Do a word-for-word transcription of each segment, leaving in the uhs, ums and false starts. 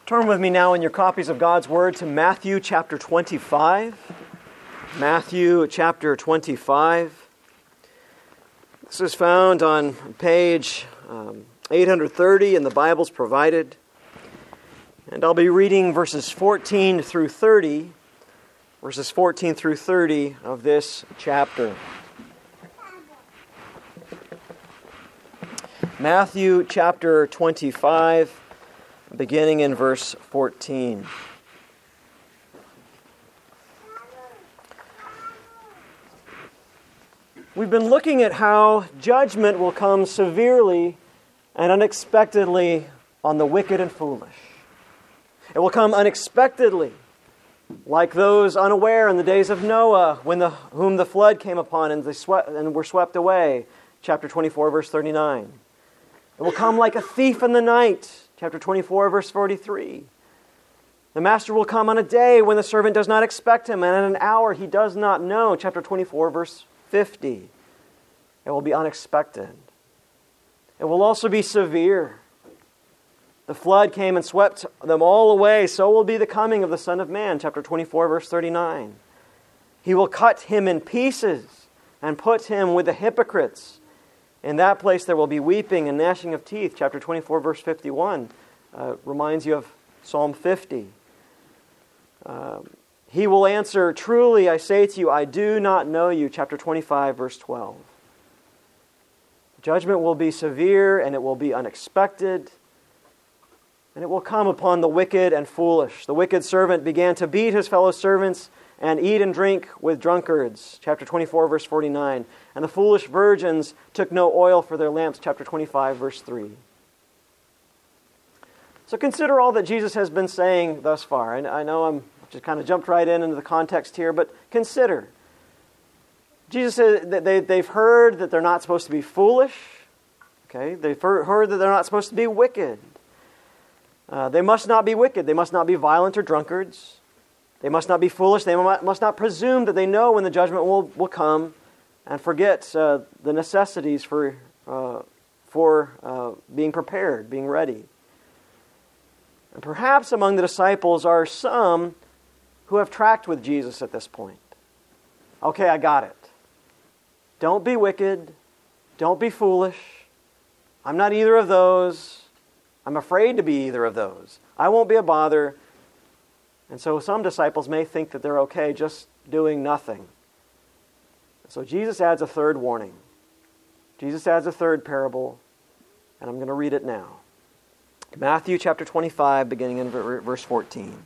Turn with me now in your copies of God's Word to Matthew chapter twenty-five. Matthew chapter twenty-five. This is found on page um, eight hundred thirty in the Bibles provided. And I'll be reading verses fourteen through thirty, verses fourteen through thirty of this chapter. Matthew chapter twenty-five, beginning in verse fourteen. We've been looking at how judgment will come severely and unexpectedly on the wicked and foolish. It will come unexpectedly, like those unaware in the days of Noah, when the whom the flood came upon and they swept and were swept away. Chapter twenty-four, verse thirty-nine. It will come like a thief in the night. Chapter twenty-four, verse forty-three. The master will come on a day when the servant does not expect him, and at an hour he does not know. Chapter twenty-four, verse fifty. It will be unexpected. It will also be severe. The flood came and swept them all away. So will be the coming of the Son of Man. Chapter twenty-four, verse thirty-nine. He will cut him in pieces and put him with the hypocrites. In that place there will be weeping and gnashing of teeth. Chapter twenty-four, verse fifty-one uh, reminds you of Psalm fifty. Uh, he will answer, "Truly I say to you, I do not know you." Chapter twenty-five, verse twelve. Judgment will be severe and it will be unexpected. And it will come upon the wicked and foolish. The wicked servant began to beat his fellow servants and eat and drink with drunkards. Chapter twenty-four, verse forty-nine. And the foolish virgins took no oil for their lamps. Chapter twenty-five, verse three. So consider all that Jesus has been saying thus far. And I know I'm just kind of jumped right in into the context here, but consider. Jesus said that they, they've heard that they're not supposed to be foolish. Okay, they've heard that they're not supposed to be wicked. Uh, they must not be wicked. They must not be violent or drunkards. They must not be foolish. They must not presume that they know when the judgment will, will come and forget uh, the necessities for, uh, for uh, being prepared, being ready. And perhaps among the disciples are some who have tracked with Jesus at this point. Okay, I got it. Don't be wicked. Don't be foolish. I'm not either of those. I'm afraid to be either of those. I won't be a bother. And so some disciples may think that they're okay just doing nothing. So Jesus adds a third warning. Jesus adds a third parable, and I'm going to read it now. Matthew chapter twenty-five, beginning in verse fourteen.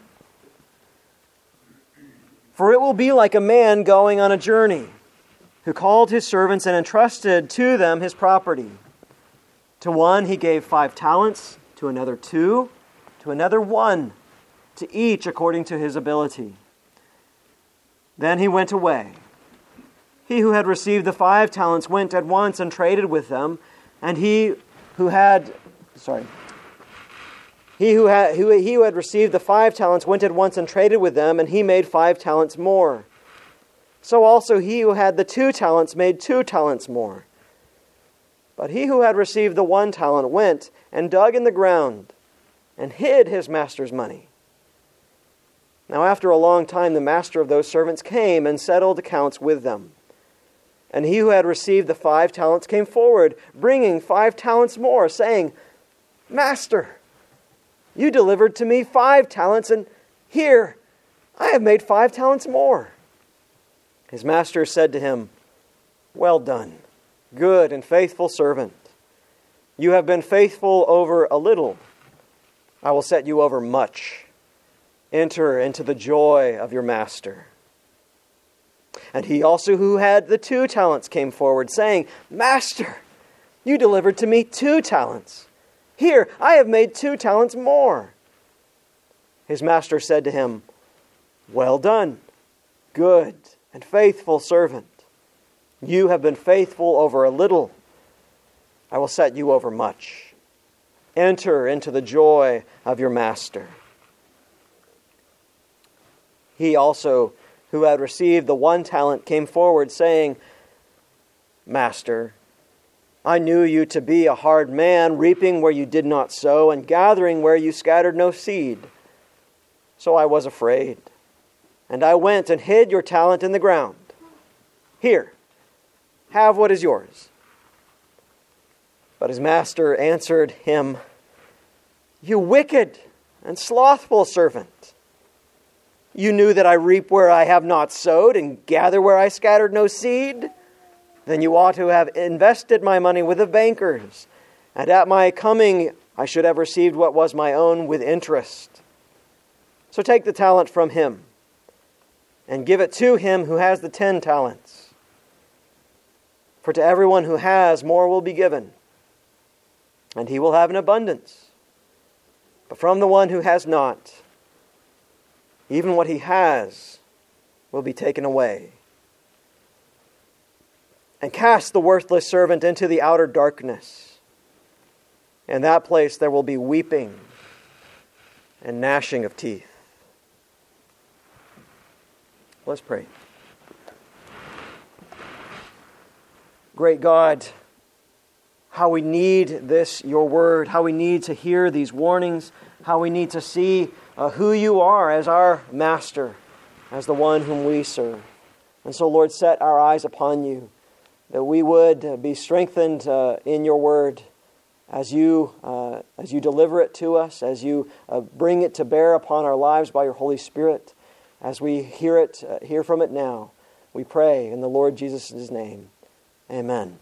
For it will be like a man going on a journey, who called his servants and entrusted to them his property. To one he gave five talents, to another two, to another one, to each according to his ability. Then he went away. He who had received the five talents went at once and traded with them, and he who had, sorry, he who had, who, he who had received the five talents went at once and traded with them, and he made five talents more. So also he who had the two talents made two talents more. But he who had received the one talent went and dug in the ground and hid his master's money. Now after a long time the master of those servants came and settled accounts with them. And he who had received the five talents came forward, bringing five talents more, saying, Master, you delivered to me five talents, and here I have made five talents more. His master said to him, Well done, good and faithful servant. You have been faithful over a little. I will set you over much. Enter into the joy of your master. And he also who had the two talents came forward, saying, Master, you delivered to me two talents. Here, I have made two talents more. His master said to him, Well done, good and faithful servant. You have been faithful over a little. I will set you over much. Enter into the joy of your master. He also, who had received the one talent, came forward, saying, Master, I knew you to be a hard man, reaping where you did not sow, and gathering where you scattered no seed. So I was afraid, and I went and hid your talent in the ground. Here, have what is yours." But his master answered him, "You wicked and slothful servant. You knew that I reap where I have not sowed, and gather where I scattered no seed? Then you ought to have invested my money with the bankers, and at my coming I should have received what was my own with interest. So take the talent from him, and give it to him who has the ten talents. For to everyone who has, more will be given, and he will have an abundance. But from the one who has not, even what he has will be taken away. And cast the worthless servant into the outer darkness. In that place there will be weeping and gnashing of teeth." Let's pray. Great God, how we need this, your word, how we need to hear these warnings, how we need to see uh, who you are as our master, as the one whom we serve. And so, Lord, set our eyes upon you, that we would be strengthened uh, in your word as you uh, as you deliver it to us, as you uh, bring it to bear upon our lives by your Holy Spirit, as we hear it, uh, hear from it now. We pray in the Lord Jesus' name. Amen.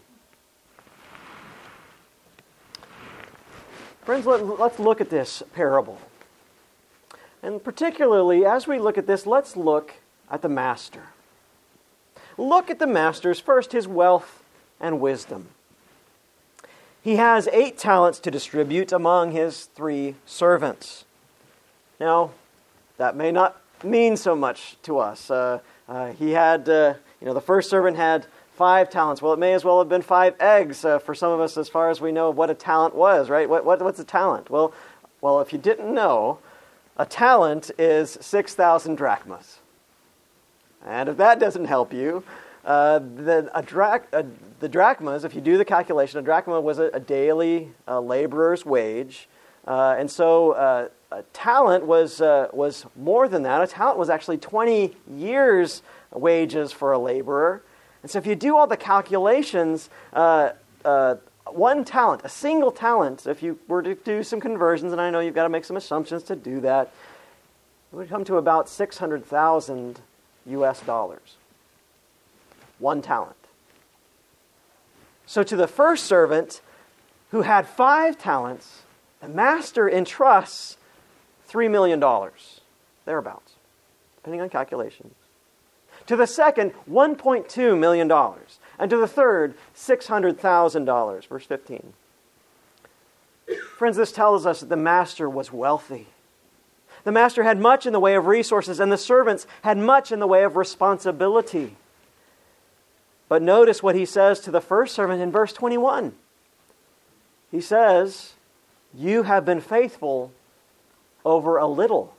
Friends, let, let's look at this parable. And particularly, as we look at this, let's look at the master. Look at the master's, first, his wealth and wisdom. He has eight talents to distribute among his three servants. Now, that may not mean so much to us. Uh, uh, he had, uh, you know, the first servant had five talents. Well, it may as well have been five eggs uh, for some of us, as far as we know what a talent was, right? What, what what's a talent? Well, well, if you didn't know, a talent is six thousand drachmas. And if that doesn't help you, uh, then a drach, uh, the drachmas, if you do the calculation, a drachma was a, a daily uh, laborer's wage. Uh, and so uh, a talent was uh, was more than that. A talent was actually twenty years' wages for a laborer. And so if you do all the calculations, uh, uh, one talent, a single talent, if you were to do some conversions, and I know you've got to make some assumptions to do that, it would come to about six hundred thousand U S dollars. One talent. So to the first servant, who had five talents, the master entrusts three million dollars, thereabouts, depending on calculations. To the second, one point two million dollars. And to the third, six hundred thousand dollars. Verse fifteen. Friends, this tells us that the master was wealthy. The master had much in the way of resources, and the servants had much in the way of responsibility. But notice what he says to the first servant in verse twenty-one. He says, "You have been faithful over a little."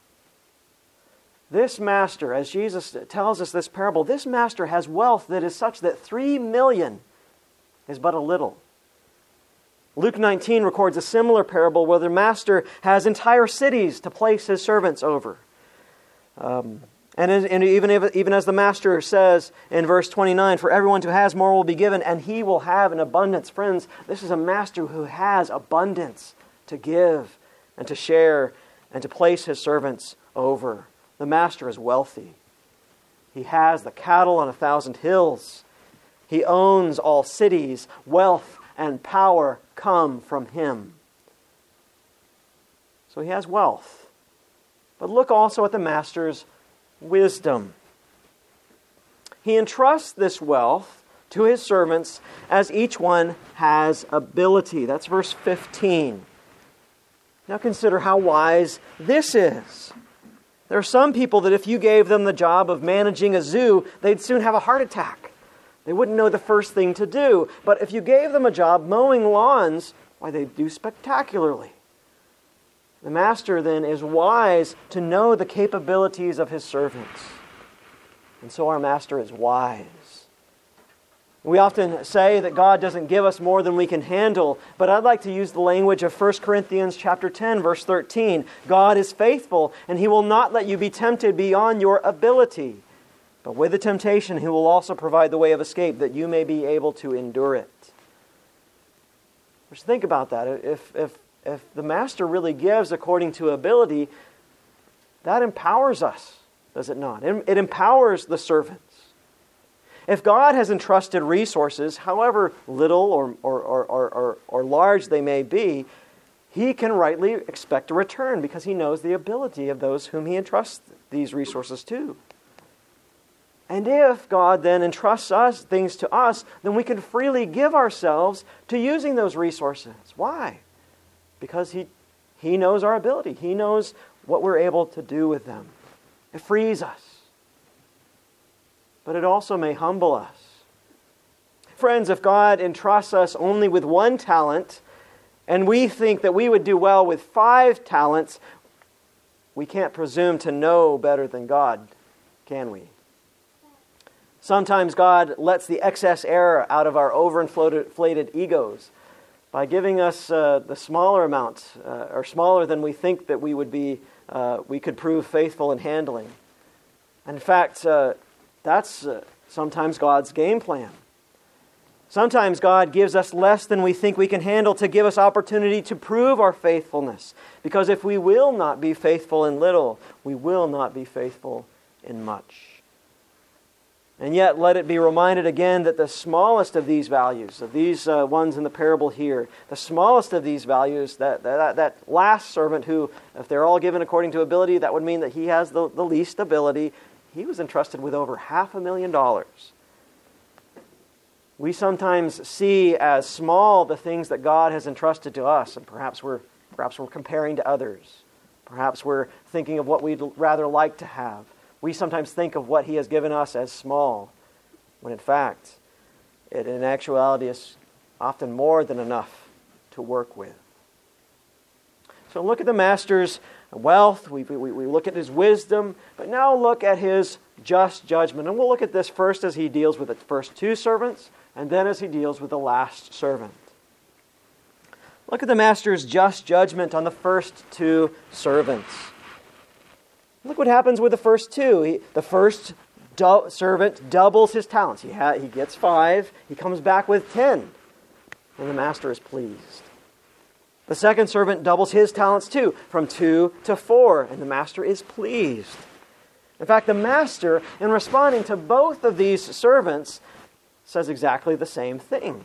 This master, as Jesus tells us this parable, this master has wealth that is such that three million is but a little. Luke nineteen records a similar parable where the master has entire cities to place his servants over. Um, and, and even, if, even as the master says in verse twenty-nine, "For everyone who has, more will be given, and he will have an abundance." Friends, this is a master who has abundance to give and to share and to place his servants over. The master is wealthy. He has the cattle on a thousand hills. He owns all cities. Wealth and power come from him. So he has wealth. But look also at the master's wisdom. He entrusts this wealth to his servants as each one has ability. That's verse fifteen. Now consider how wise this is. There are some people that if you gave them the job of managing a zoo, they'd soon have a heart attack. They wouldn't know the first thing to do. But if you gave them a job mowing lawns, why, they'd do spectacularly. The master then is wise to know the capabilities of his servants. And so our master is wise. We often say that God doesn't give us more than we can handle, but I'd like to use the language of First Corinthians chapter ten, verse thirteen. God is faithful, and He will not let you be tempted beyond your ability. But with the temptation, He will also provide the way of escape, that you may be able to endure it. Just think about that. If, if, if the Master really gives according to ability, that empowers us, does it not? It, it empowers the servants. If God has entrusted resources, however little or, or, or, or, or large they may be, He can rightly expect a return because He knows the ability of those whom He entrusts these resources to. And if God then entrusts us things to us, then we can freely give ourselves to using those resources. Why? Because He, he knows our ability. He knows what we're able to do with them. It frees us. But it also may humble us. Friends, if God entrusts us only with one talent, and we think that we would do well with five talents, we can't presume to know better than God, can we? Sometimes God lets the excess air out of our overinflated egos by giving us uh, the smaller amount, uh, or smaller than we think that we would be, uh, we could prove faithful in handling. And in fact, uh, That's uh, sometimes God's game plan. Sometimes God gives us less than we think we can handle to give us opportunity to prove our faithfulness. Because if we will not be faithful in little, we will not be faithful in much. And yet, let it be reminded again that the smallest of these values, of these uh, ones in the parable here, the smallest of these values, that, that, that last servant who, if they're all given according to ability, that would mean that he has the, the least ability. He was entrusted with over half a million dollars. We sometimes see as small the things that God has entrusted to us, and perhaps we're perhaps we're comparing to others. Perhaps we're thinking of what we'd rather like to have. We sometimes think of what He has given us as small, when in fact, it in actuality is often more than enough to work with. So look at the Master's wealth, we, we, we look at His wisdom, but now look at His just judgment. And we'll look at this first as He deals with the first two servants, and then as He deals with the last servant. Look at the Master's just judgment on the first two servants. Look what happens with the first two. He, the first do- servant doubles his talents. He, ha- he gets five, he comes back with ten, and the Master is pleased. The second servant doubles his talents too, from two to four, and the Master is pleased. In fact, the Master, in responding to both of these servants, says exactly the same thing.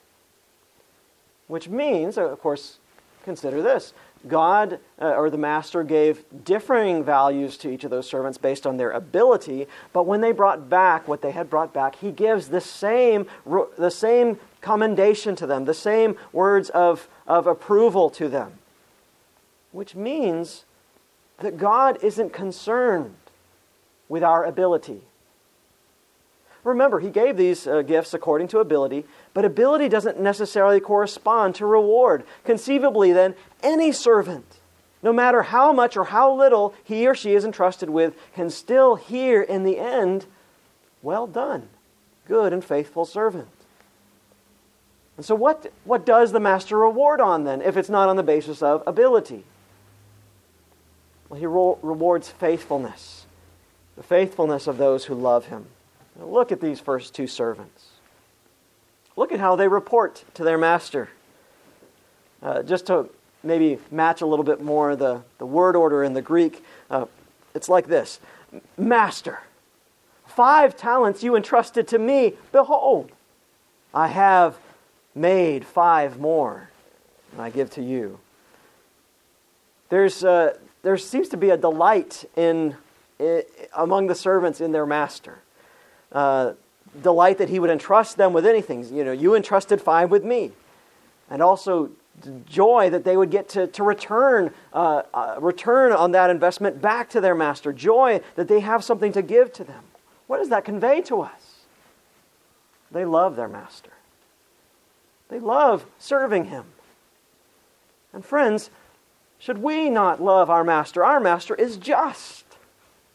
Which means, of course, consider this. God, uh, or the Master, gave differing values to each of those servants based on their ability, but when they brought back what they had brought back, He gives the same, the same commendation to them, the same words of, of approval to them. Which means that God isn't concerned with our ability. Remember, He gave these uh, gifts according to ability, but ability doesn't necessarily correspond to reward. Conceivably, then, any servant, no matter how much or how little he or she is entrusted with, can still hear in the end, "Well done, good and faithful servant." And so what, what does the Master reward on then, if it's not on the basis of ability? Well, He ro- rewards faithfulness, the faithfulness of those who love Him. Now look at these first two servants. Look at how they report to their master. Uh, just to maybe match a little bit more the, the word order in the Greek, uh, it's like this. Master, five talents you entrusted to me. Behold, I have made five more, and I give to you. There's uh, there seems to be a delight in, in among the servants in their master. Uh, delight that he would entrust them with anything. You know, you entrusted five with me. And also joy that they would get to, to return uh, uh, return on that investment back to their master. Joy that they have something to give to them. What does that convey to us? They love their master. They love serving him. And friends, should we not love our master? Our master is just.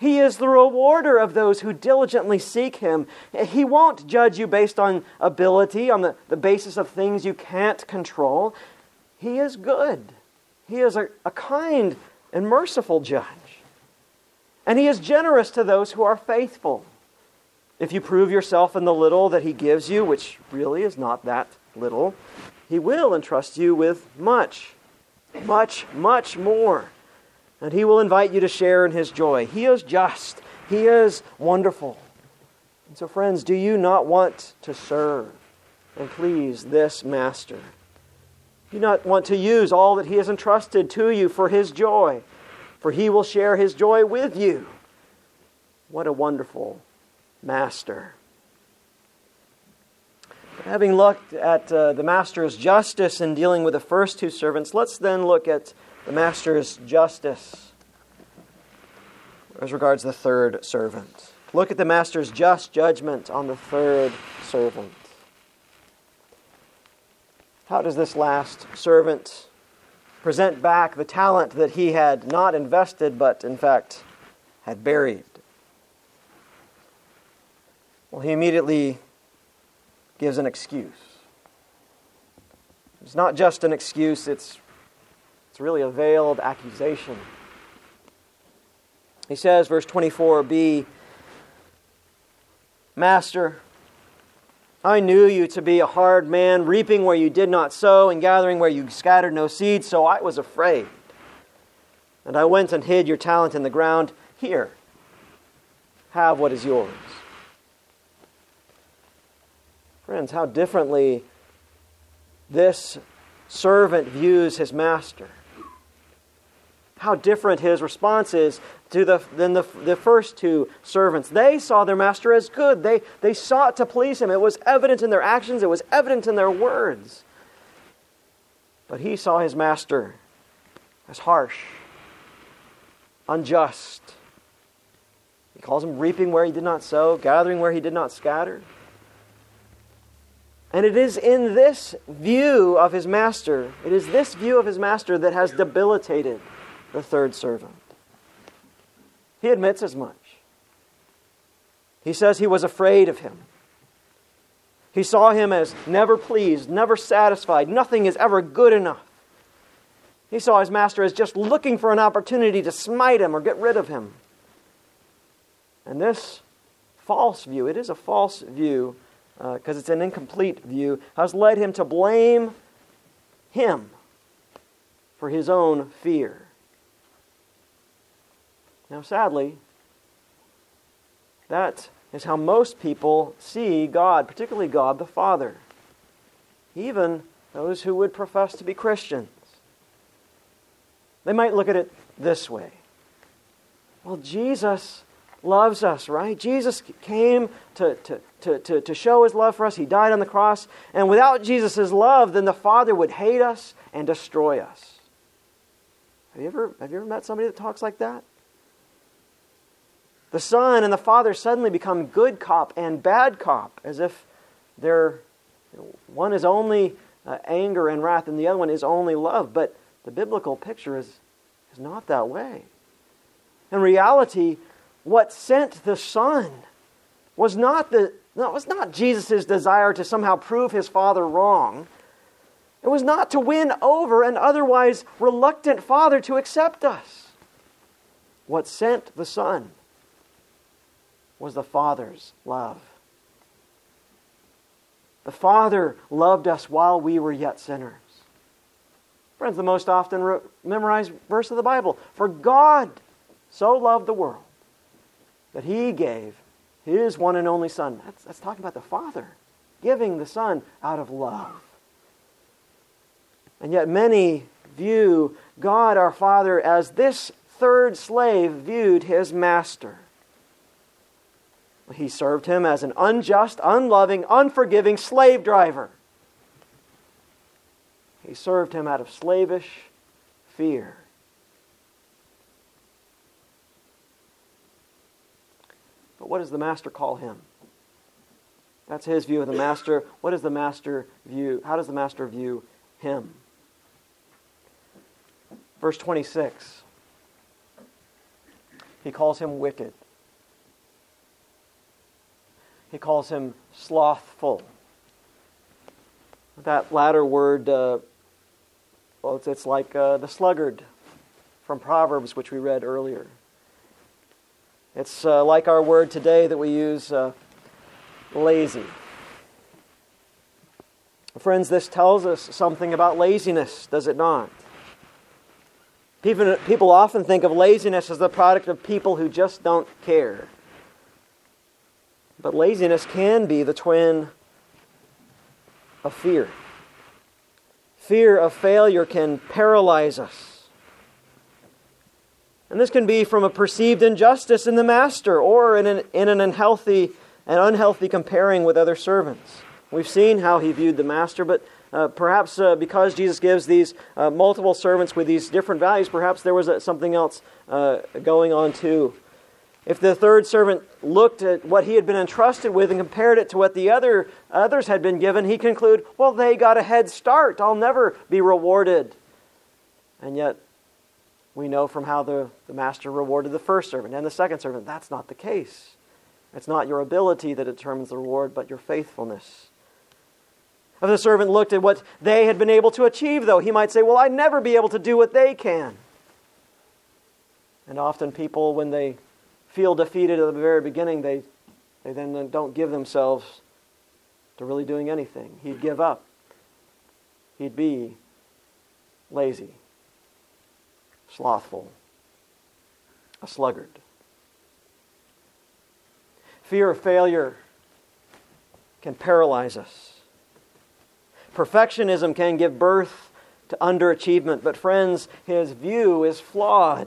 He is the rewarder of those who diligently seek Him. He won't judge you based on ability, on the, the basis of things you can't control. He is good. He is a, a kind and merciful judge. And He is generous to those who are faithful. If you prove yourself in the little that He gives you, which really is not that little, He will entrust you with much, much, much more. And He will invite you to share in His joy. He is just. He is wonderful. And so, friends, do you not want to serve and please this Master? Do you not want to use all that He has entrusted to you for His joy? For He will share His joy with you. What a wonderful Master. Having looked at uh, the Master's justice in dealing with the first two servants, let's then look at the Master's justice as regards the third servant. Look at the Master's just judgment on the third servant. How does this last servant present back the talent that he had not invested, but in fact had buried? Well, he immediately gives an excuse. It's not just an excuse, it's, it's really a veiled accusation. He says, verse twenty-four b, Master, I knew you to be a hard man, reaping where you did not sow and gathering where you scattered no seed, so I was afraid. And I went and hid your talent in the ground. Here, have what is yours. Friends, how differently this servant views his master. How different his response is to the, than the, the first two servants. They saw their master as good. They, they sought to please him. It was evident in their actions. It was evident in their words. But he saw his master as harsh, unjust. He calls him reaping where he did not sow, gathering where he did not scatter. And it is in this view of his master, it is this view of his master that has debilitated the third servant. He admits as much. He says he was afraid of him. He saw him as never pleased, never satisfied. Nothing is ever good enough. He saw his master as just looking for an opportunity to smite him or get rid of him. And this false view, it is a false view, because uh, it's an incomplete view, has led him to blame him for his own fear. Now, sadly, that is how most people see God, particularly God the Father. Even those who would profess to be Christians. They might look at it this way. Well, Jesus loves us, right? Jesus came to, to, to, to, to show His love for us. He died on the cross. And without Jesus' love, then the Father would hate us and destroy us. Have you ever, have you ever met somebody that talks like that? The Son and the Father suddenly become good cop and bad cop, as if they're, one is only uh, anger and wrath and the other one is only love. But the biblical picture is, is not that way. In reality, what sent the Son was not the no, it was not Jesus' desire to somehow prove His Father wrong. It was not to win over an otherwise reluctant Father to accept us. What sent the Son was the Father's love. The Father loved us while we were yet sinners. Friends, the most often re- memorized verse of the Bible. For God so loved the world that He gave His one and only Son. That's, that's talking about the Father giving the Son out of love. And yet many view God our Father as this third slave viewed his master. He served him as an unjust, unloving, unforgiving slave driver. He served him out of slavish fear. But what does the master call him? That's his view of the master. What does the master view? How does the master view him? Verse twenty-six. He calls him wicked. He calls him slothful. That latter word, uh, well, it's, it's like uh, the sluggard from Proverbs, which we read earlier. It's uh, like our word today that we use, uh, lazy. Friends, this tells us something about laziness, does it not? People, people often think of laziness as the product of people who just don't care. But laziness can be the twin of fear. Fear of failure can paralyze us. And this can be from a perceived injustice in the master or in an, in an unhealthy and unhealthy comparing with other servants. We've seen how he viewed the master, but uh, perhaps uh, because Jesus gives these uh, multiple servants with these different values, perhaps there was uh, something else uh, going on too. If the third servant looked at what he had been entrusted with and compared it to what the other others had been given, he concluded, well, they got a head start. I'll never be rewarded. And yet, we know from how the, the master rewarded the first servant and the second servant, that's not the case. It's not your ability that determines the reward, but your faithfulness. If the servant looked at what they had been able to achieve, though, he might say, well, I'd never be able to do what they can. And often people, when they feel defeated at the very beginning, they, they then don't give themselves to really doing anything. He'd give up. He'd be lazy, slothful, a sluggard. Fear of failure can paralyze us. Perfectionism can give birth to underachievement, but friends, his view is flawed.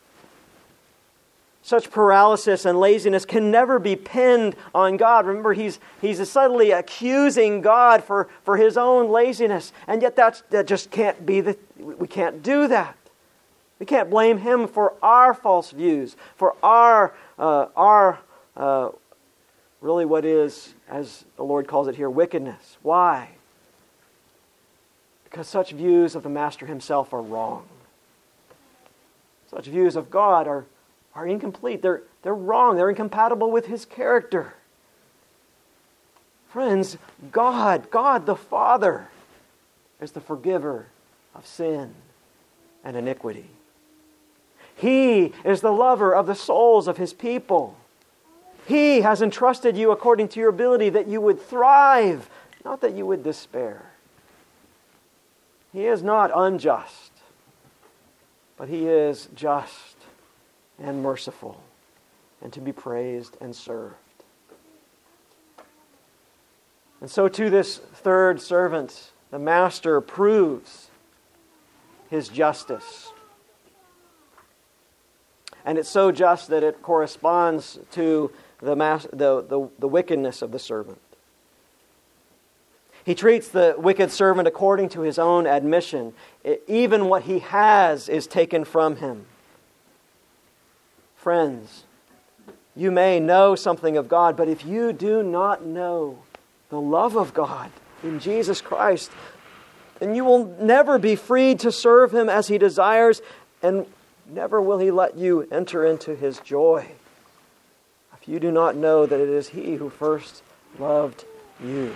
Such paralysis and laziness can never be pinned on God. Remember, he's, he's subtly accusing God for, for his own laziness. And yet that's, that just can't be, the, we can't do that. We can't blame him for our false views, for our, uh, our uh, really what is, as the Lord calls it here, wickedness. Why? Because such views of the Master himself are wrong. Such views of God are are incomplete. They're, they're wrong. They're incompatible with his character. Friends, God, God the Father, is the forgiver of sin and iniquity. He is the lover of the souls of his people. He has entrusted you according to your ability that you would thrive, not that you would despair. He is not unjust, but he is just and merciful, and to be praised and served. And so to this third servant, the master proves his justice. And it's so just that it corresponds to the, mas- the, the, the wickedness of the servant. He treats the wicked servant according to his own admission. It, even what he has is taken from him. Friends, you may know something of God, but if you do not know the love of God in Jesus Christ, then you will never be freed to serve him as he desires, and never will he let you enter into his joy if you do not know that it is he who first loved you.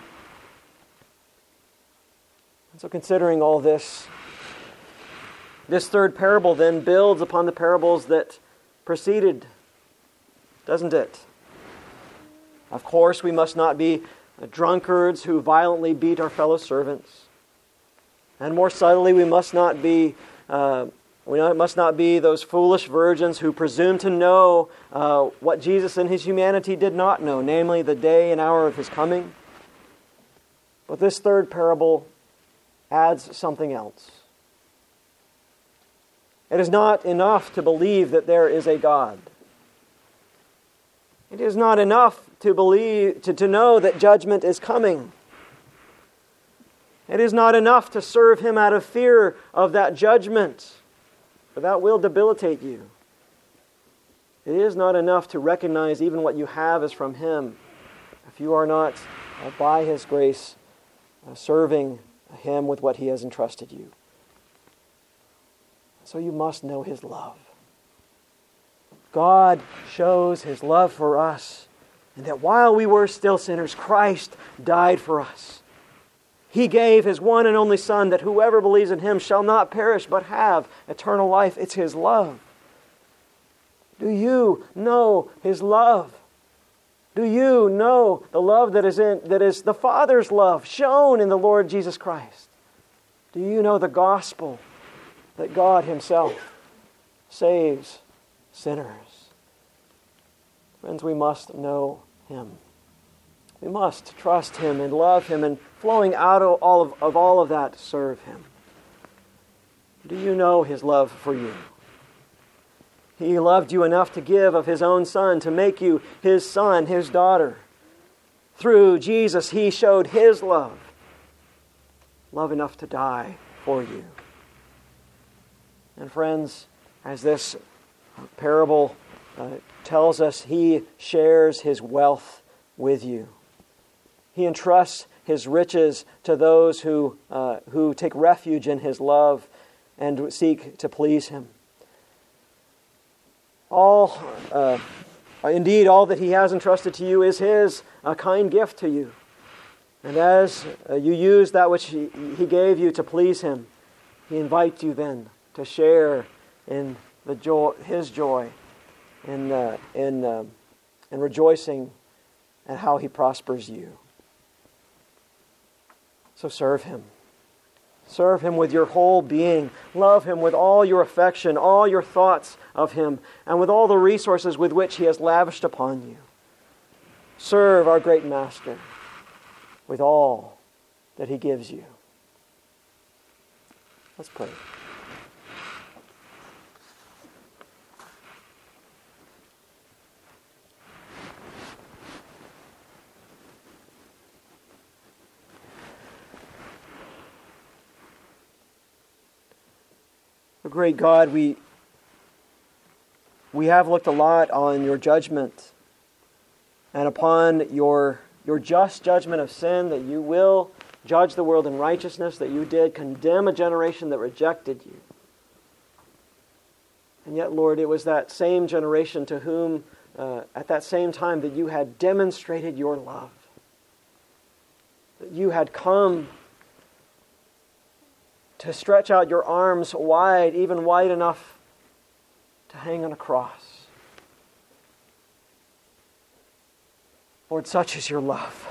And so considering all this, this third parable then builds upon the parables that preceded, doesn't it? Of course, we must not be drunkards who violently beat our fellow servants. And more subtly, we must not be uh, we must not be those foolish virgins who presume to know uh, what Jesus in his humanity did not know, namely the day and hour of his coming. But this third parable adds something else. It is not enough to believe that there is a God. It is not enough to believe to, to know that judgment is coming. It is not enough to serve him out of fear of that judgment, for that will debilitate you. It is not enough to recognize even what you have is from him if you are not, uh, by his grace, uh, serving him with what he has entrusted you. So you must know his love. God shows His love for us, and that while we were still sinners, Christ died for us. He gave His one and only Son, that whoever believes in Him shall not perish but have eternal life. It's His love. Do you know His love? Do you know the love that is in that is the Father's love shown in the Lord Jesus Christ? Do you know the gospel that God Himself saves sinners? Friends, we must know Him. We must trust Him and love Him, and flowing out of all of, of all of that, serve Him. Do you know His love for you? He loved you enough to give of His own Son, to make you His son, His daughter. Through Jesus, He showed His love. Love enough to die for you. And friends, as this parable uh, tells us, He shares His wealth with you. He entrusts His riches to those who, uh, who take refuge in His love and seek to please Him. All, uh, indeed, all that He has entrusted to you is His a kind gift to you. And as uh, you use that which he, he gave you to please Him, He invites you then to share in the joy, His joy, in uh, in uh, in rejoicing at how He prospers you. So serve Him. Serve Him with your whole being. Love Him with all your affection, all your thoughts of Him, and with all the resources with which He has lavished upon you. Serve our great Master with all that He gives you. Let's pray. Oh, great God, we we have looked a lot on your judgment and upon your your just judgment of sin, that you will judge the world in righteousness, that you did condemn a generation that rejected you. And yet, Lord, it was that same generation to whom, uh, at that same time, that you had demonstrated your love. That you had come to stretch out your arms wide, even wide enough to hang on a cross. Lord, such is your love.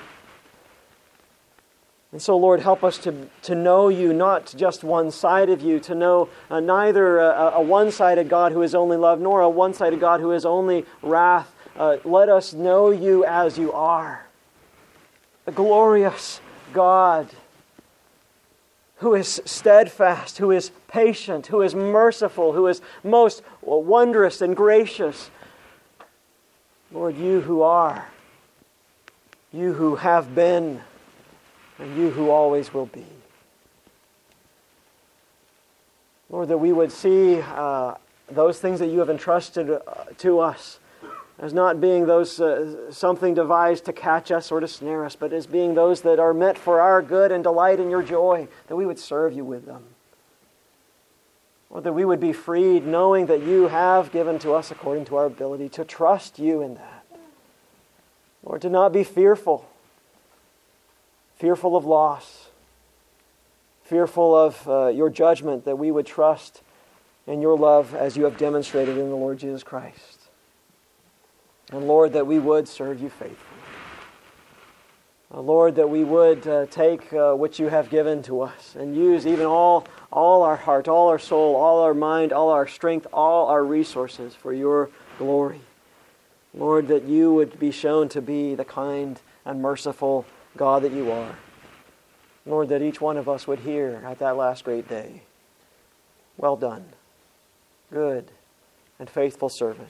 And so, Lord, help us to, to know you, not just one side of you, to know uh, neither a, a one-sided God who is only love, nor a one-sided God who is only wrath. Uh, let us know you as you are. The glorious God who is steadfast, who is patient, who is merciful, who is most wondrous and gracious. Lord, you who are, you who have been, and you who always will be. Lord, that we would see uh, those things that you have entrusted uh, to us as not being those uh, something devised to catch us or to snare us, but as being those that are meant for our good and delight in your joy, that we would serve you with them. Or that we would be freed knowing that you have given to us according to our ability to trust you in that. Lord, to not be fearful, fearful of loss, fearful of uh, your judgment, that we would trust in your love as you have demonstrated in the Lord Jesus Christ. And Lord, that we would serve you faithfully. Uh, Lord, that we would uh, take uh, what you have given to us and use even all, all our heart, all our soul, all our mind, all our strength, all our resources for your glory. Lord, that you would be shown to be the kind and merciful God that you are. Lord, that each one of us would hear at that last great day, well done, good and faithful servant.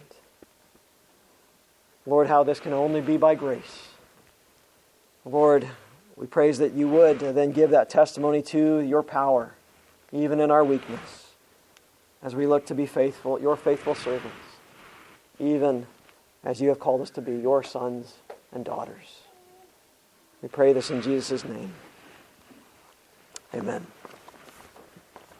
Lord, how this can only be by grace. Lord, we praise that you would then give that testimony to your power, even in our weakness, as we look to be faithful, your faithful servants, even as you have called us to be your sons and daughters. We pray this in Jesus' name. Amen.